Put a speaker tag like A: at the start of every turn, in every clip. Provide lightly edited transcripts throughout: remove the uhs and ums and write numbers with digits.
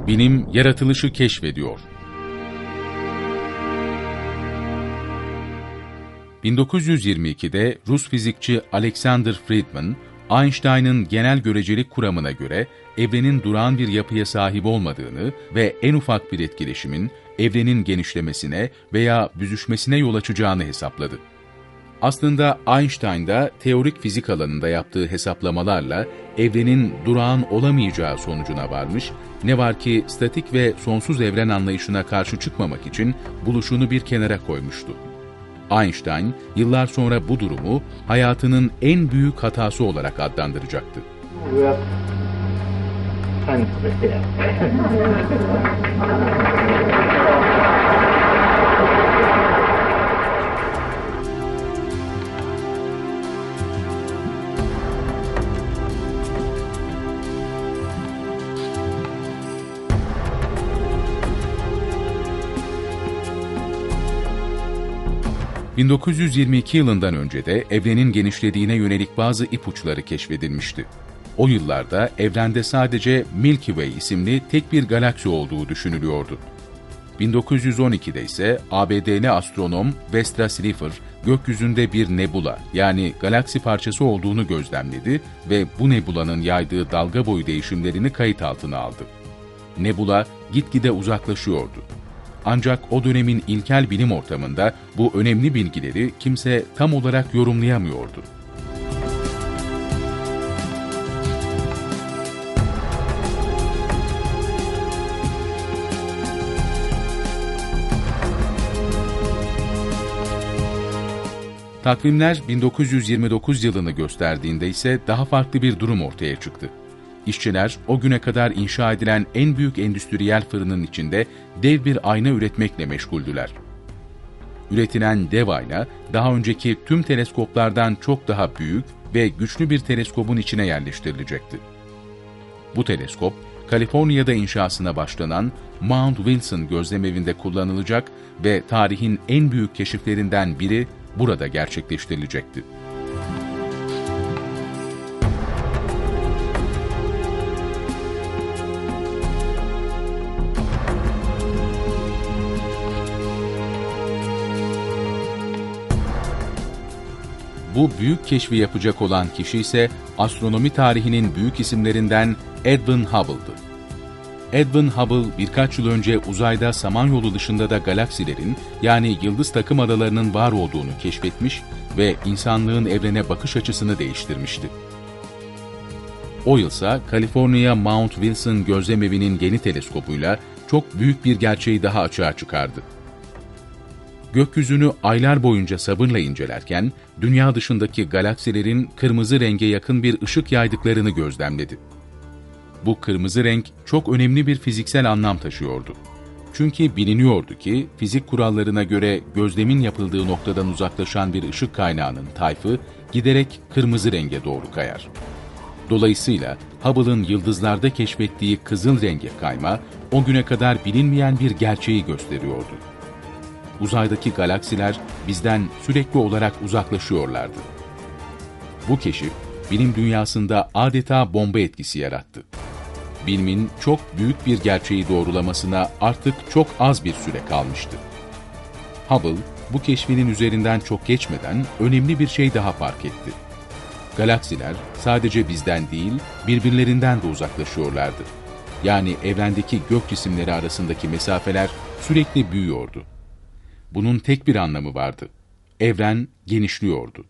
A: Bilim, yaratılışı keşfediyor. 1922'de Rus fizikçi Alexander Friedman, Einstein'ın genel görecelik kuramına göre evrenin durağan bir yapıya sahip olmadığını ve en ufak bir etkileşimin evrenin genişlemesine veya büzüşmesine yol açacağını hesapladı. Aslında Einstein da teorik fizik alanında yaptığı hesaplamalarla evrenin durağan olamayacağı sonucuna varmış, ne var ki statik ve sonsuz evren anlayışına karşı çıkmamak için buluşunu bir kenara koymuştu. Einstein, yıllar sonra bu durumu hayatının en büyük hatası olarak adlandıracaktı. 1922 yılından önce de evrenin genişlediğine yönelik bazı ipuçları keşfedilmişti. O yıllarda evrende sadece Milky Way isimli tek bir galaksi olduğu düşünülüyordu. 1912'de ise ABD'li astronom Westra Slipher, gökyüzünde bir nebula yani galaksi parçası olduğunu gözlemledi ve bu nebulanın yaydığı dalga boyu değişimlerini kayıt altına aldı. Nebula gitgide uzaklaşıyordu. Ancak o dönemin ilkel bilim ortamında bu önemli bilgileri kimse tam olarak yorumlayamıyordu. Takvimler 1929 yılını gösterdiğinde ise daha farklı bir durum ortaya çıktı. İşçiler o güne kadar inşa edilen en büyük endüstriyel fırının içinde dev bir ayna üretmekle meşguldüler. Üretilen dev ayna, daha önceki tüm teleskoplardan çok daha büyük ve güçlü bir teleskobun içine yerleştirilecekti. Bu teleskop, Kaliforniya'da inşasına başlanan Mount Wilson gözlemevinde kullanılacak ve tarihin en büyük keşiflerinden biri burada gerçekleştirilecekti. Bu büyük keşfi yapacak olan kişi ise astronomi tarihinin büyük isimlerinden Edwin Hubble'dı. Edwin Hubble birkaç yıl önce uzayda Samanyolu dışında da galaksilerin yani yıldız takım adalarının var olduğunu keşfetmiş ve insanlığın evrene bakış açısını değiştirmişti. O yılsa Kaliforniya Mount Wilson gözlemevinin yeni teleskopuyla çok büyük bir gerçeği daha açığa çıkardı. Gökyüzünü aylar boyunca sabırla incelerken, dünya dışındaki galaksilerin kırmızı renge yakın bir ışık yaydıklarını gözlemledi. Bu kırmızı renk çok önemli bir fiziksel anlam taşıyordu. Çünkü biliniyordu ki, fizik kurallarına göre gözlemin yapıldığı noktadan uzaklaşan bir ışık kaynağının tayfı, giderek kırmızı renge doğru kayar. Dolayısıyla Hubble'ın yıldızlarda keşfettiği kızıl renge kayma, o güne kadar bilinmeyen bir gerçeği gösteriyordu. Uzaydaki galaksiler bizden sürekli olarak uzaklaşıyorlardı. Bu keşif, bilim dünyasında adeta bomba etkisi yarattı. Bilimin çok büyük bir gerçeği doğrulamasına artık çok az bir süre kalmıştı. Hubble, bu keşfinin üzerinden çok geçmeden önemli bir şey daha fark etti. Galaksiler sadece bizden değil, birbirlerinden de uzaklaşıyorlardı. Yani evrendeki gök cisimleri arasındaki mesafeler sürekli büyüyordu. Bunun tek bir anlamı vardı. Evren genişliyordu.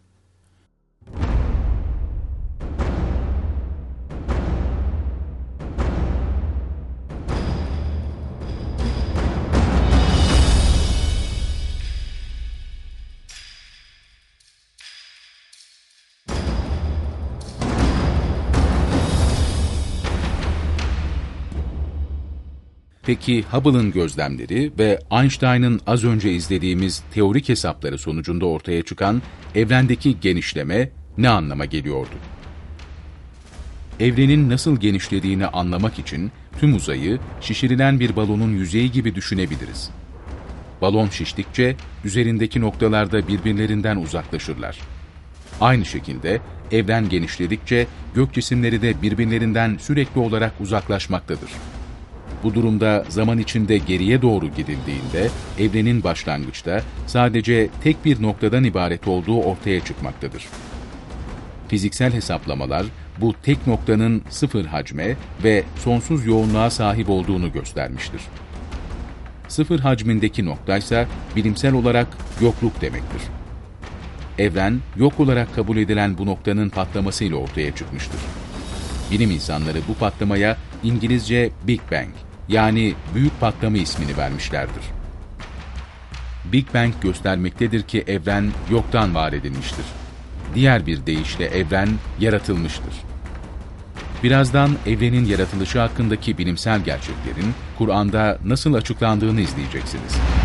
A: Peki Hubble'ın gözlemleri ve Einstein'ın az önce izlediğimiz teorik hesapları sonucunda ortaya çıkan evrendeki genişleme ne anlama geliyordu? Evrenin nasıl genişlediğini anlamak için tüm uzayı şişirilen bir balonun yüzeyi gibi düşünebiliriz. Balon şiştikçe üzerindeki noktalar da birbirlerinden uzaklaşırlar. Aynı şekilde evren genişledikçe gök cisimleri de birbirlerinden sürekli olarak uzaklaşmaktadır. Bu durumda zaman içinde geriye doğru gidildiğinde evrenin başlangıçta sadece tek bir noktadan ibaret olduğu ortaya çıkmaktadır. Fiziksel hesaplamalar bu tek noktanın sıfır hacme ve sonsuz yoğunluğa sahip olduğunu göstermiştir. Sıfır hacmindeki noktaysa bilimsel olarak yokluk demektir. Evren, yok olarak kabul edilen bu noktanın patlamasıyla ortaya çıkmıştır. Bilim insanları bu patlamaya İngilizce Big Bang, yani büyük patlama ismini vermişlerdir. Big Bang göstermektedir ki evren yoktan var edilmiştir. Diğer bir deyişle evren yaratılmıştır. Birazdan evrenin yaratılışı hakkındaki bilimsel gerçeklerin Kur'an'da nasıl açıklandığını izleyeceksiniz.